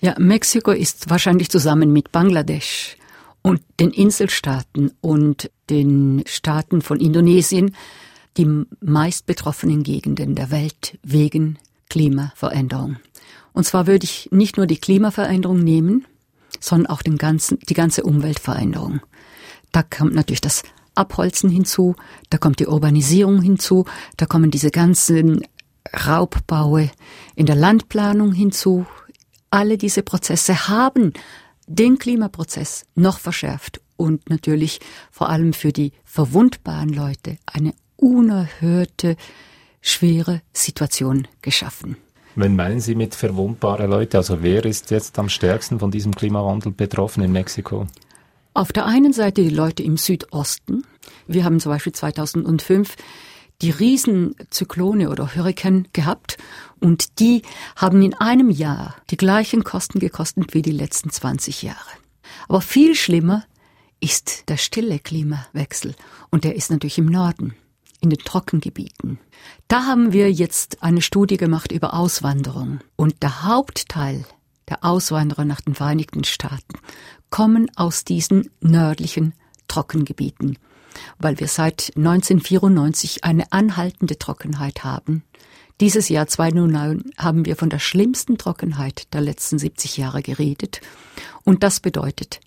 Ja, Mexiko ist wahrscheinlich zusammen mit Bangladesch und den Inselstaaten und den Staaten von Indonesien die meist betroffenen Gegenden der Welt wegen Klimaveränderung. Und zwar würde ich nicht nur die Klimaveränderung nehmen, sondern auch die ganze Umweltveränderung. Da kommt natürlich das Abholzen hinzu, da kommt die Urbanisierung hinzu, da kommen diese ganzen Raubbaue in der Landplanung hinzu. Alle diese Prozesse haben den Klimaprozess noch verschärft und natürlich vor allem für die verwundbaren Leute eine unerhörte, schwere Situation geschaffen. Wen meinen Sie mit verwundbare Leute? Also wer ist jetzt am stärksten von diesem Klimawandel betroffen in Mexiko? Auf der einen Seite die Leute im Südosten. Wir haben zum Beispiel 2005 die Riesenzyklone oder Hurrikan gehabt und die haben in einem Jahr die gleichen Kosten gekostet wie die letzten 20 Jahre. Aber viel schlimmer ist der stille Klimawechsel und der ist natürlich im Norden, in den Trockengebieten. Da haben wir jetzt eine Studie gemacht über Auswanderung und der Hauptteil der Auswanderer nach den Vereinigten Staaten kommen aus diesen nördlichen Trockengebieten, weil wir seit 1994 eine anhaltende Trockenheit haben. Dieses Jahr 2009 haben wir von der schlimmsten Trockenheit der letzten 70 Jahre geredet. Und das bedeutet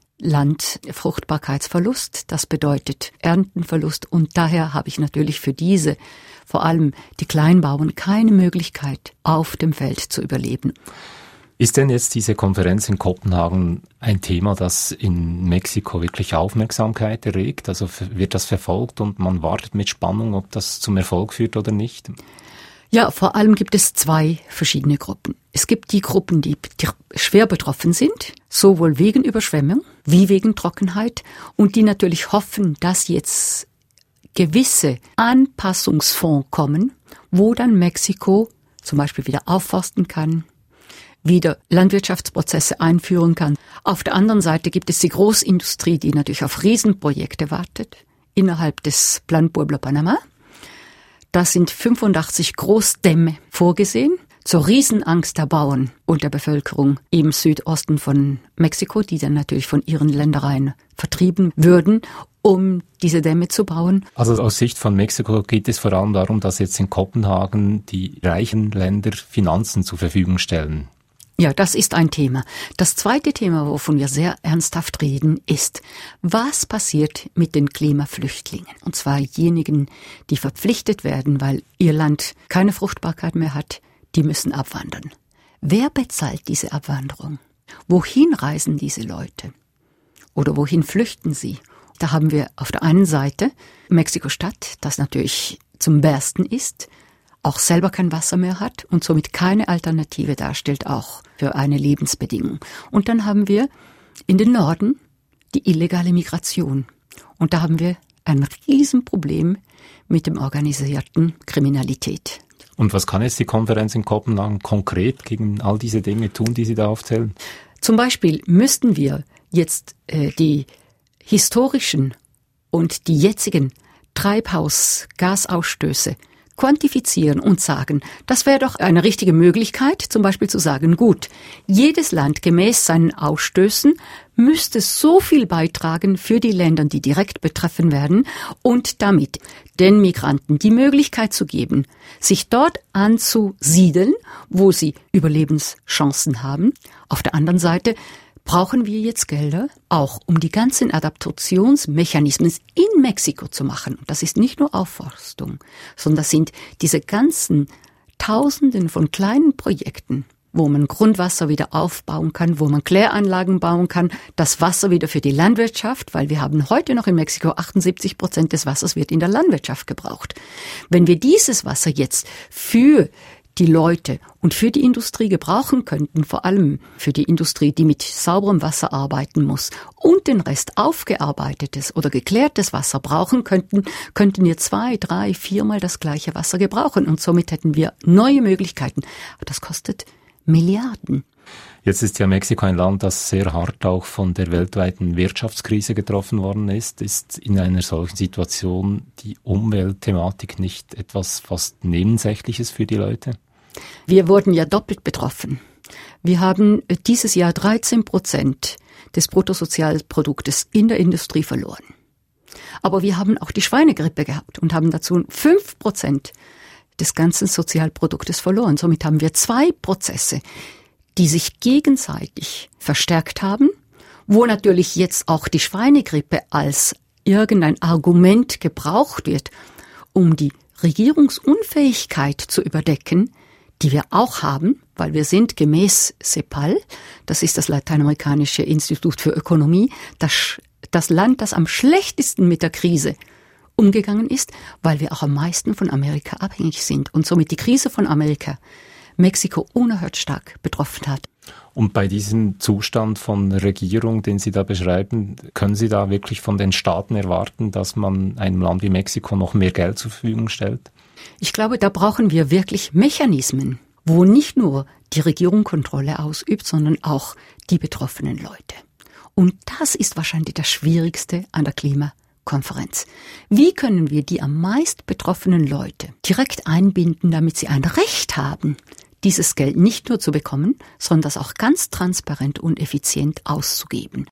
Landfruchtbarkeitsverlust, das bedeutet Erntenverlust. Und daher habe ich natürlich für diese, vor allem die Kleinbauern, keine Möglichkeit, auf dem Feld zu überleben. Ist denn jetzt diese Konferenz in Kopenhagen ein Thema, das in Mexiko wirklich Aufmerksamkeit erregt? Also wird das verfolgt und man wartet mit Spannung, ob das zum Erfolg führt oder nicht? Ja, vor allem gibt es zwei verschiedene Gruppen. Es gibt die Gruppen, die schwer betroffen sind, sowohl wegen Überschwemmung wie wegen Trockenheit und die natürlich hoffen, dass jetzt gewisse Anpassungsfonds kommen, wo dann Mexiko zum Beispiel wieder aufforsten kann, wieder Landwirtschaftsprozesse einführen kann. Auf der anderen Seite gibt es die Großindustrie, die natürlich auf Riesenprojekte wartet, innerhalb des Plan Pueblo-Panamá. Da sind 85 Großdämme vorgesehen, zur Riesenangst der Bauern und der Bevölkerung im Südosten von Mexiko, die dann natürlich von ihren Ländereien vertrieben würden, um diese Dämme zu bauen. Also aus Sicht von Mexiko geht es vor allem darum, dass jetzt in Kopenhagen die reichen Länder Finanzen zur Verfügung stellen. Ja, das ist ein Thema. Das zweite Thema, wovon wir sehr ernsthaft reden, ist, was passiert mit den Klimaflüchtlingen? Und zwar diejenigen, die verpflichtet werden, weil ihr Land keine Fruchtbarkeit mehr hat, die müssen abwandern. Wer bezahlt diese Abwanderung? Wohin reisen diese Leute? Oder wohin flüchten sie? Da haben wir auf der einen Seite Mexiko-Stadt, das natürlich zum Bersten ist, auch selber kein Wasser mehr hat und somit keine Alternative darstellt, auch für eine Lebensbedingung. Und dann haben wir in den Norden die illegale Migration. Und da haben wir ein Riesenproblem mit dem organisierten Kriminalität. Und was kann jetzt die Konferenz in Kopenhagen konkret gegen all diese Dinge tun, die Sie da aufzählen? Zum Beispiel müssten wir jetzt die historischen und die jetzigen Treibhausgasausstöße quantifizieren und sagen, das wäre doch eine richtige Möglichkeit, zum Beispiel zu sagen, gut, jedes Land gemäß seinen Ausstößen müsste so viel beitragen für die Länder, die direkt betreffen werden und damit den Migranten die Möglichkeit zu geben, sich dort anzusiedeln, wo sie Überlebenschancen haben. Auf der anderen Seite brauchen wir jetzt Gelder, auch um die ganzen Adaptationsmechanismen in Mexiko zu machen. Und das ist nicht nur Aufforstung, sondern das sind diese ganzen Tausenden von kleinen Projekten, wo man Grundwasser wieder aufbauen kann, wo man Kläranlagen bauen kann, das Wasser wieder für die Landwirtschaft, weil wir haben heute noch in Mexiko 78% des Wassers wird in der Landwirtschaft gebraucht. Wenn wir dieses Wasser jetzt für die Leute und für die Industrie gebrauchen könnten, vor allem für die Industrie, die mit sauberem Wasser arbeiten muss und den Rest aufgearbeitetes oder geklärtes Wasser brauchen könnten wir 2, 3, 4 Mal das gleiche Wasser gebrauchen und somit hätten wir neue Möglichkeiten. Aber das kostet Milliarden. Jetzt ist ja Mexiko ein Land, das sehr hart auch von der weltweiten Wirtschaftskrise getroffen worden ist. Ist in einer solchen Situation die Umweltthematik nicht etwas fast Nebensächliches für die Leute? Wir wurden ja doppelt betroffen. Wir haben dieses Jahr 13% des Bruttosozialproduktes in der Industrie verloren. Aber wir haben auch die Schweinegrippe gehabt und haben dazu 5% des ganzen Sozialproduktes verloren. Somit haben wir 2 Prozesse, die sich gegenseitig verstärkt haben, wo natürlich jetzt auch die Schweinegrippe als irgendein Argument gebraucht wird, um die Regierungsunfähigkeit zu überdecken, die wir auch haben, weil wir sind gemäß CEPAL, das ist das Lateinamerikanische Institut für Ökonomie, das Land, das am schlechtesten mit der Krise umgegangen ist, weil wir auch am meisten von Amerika abhängig sind und somit die Krise von Amerika Mexiko unerhört stark betroffen hat. Und bei diesem Zustand von Regierung, den Sie da beschreiben, können Sie da wirklich von den Staaten erwarten, dass man einem Land wie Mexiko noch mehr Geld zur Verfügung stellt? Ich glaube, da brauchen wir wirklich Mechanismen, wo nicht nur die Regierung Kontrolle ausübt, sondern auch die betroffenen Leute. Und das ist wahrscheinlich das Schwierigste an der Klimakonferenz. Wie können wir die am meist betroffenen Leute direkt einbinden, damit sie ein Recht haben, dieses Geld nicht nur zu bekommen, sondern das auch ganz transparent und effizient auszugeben?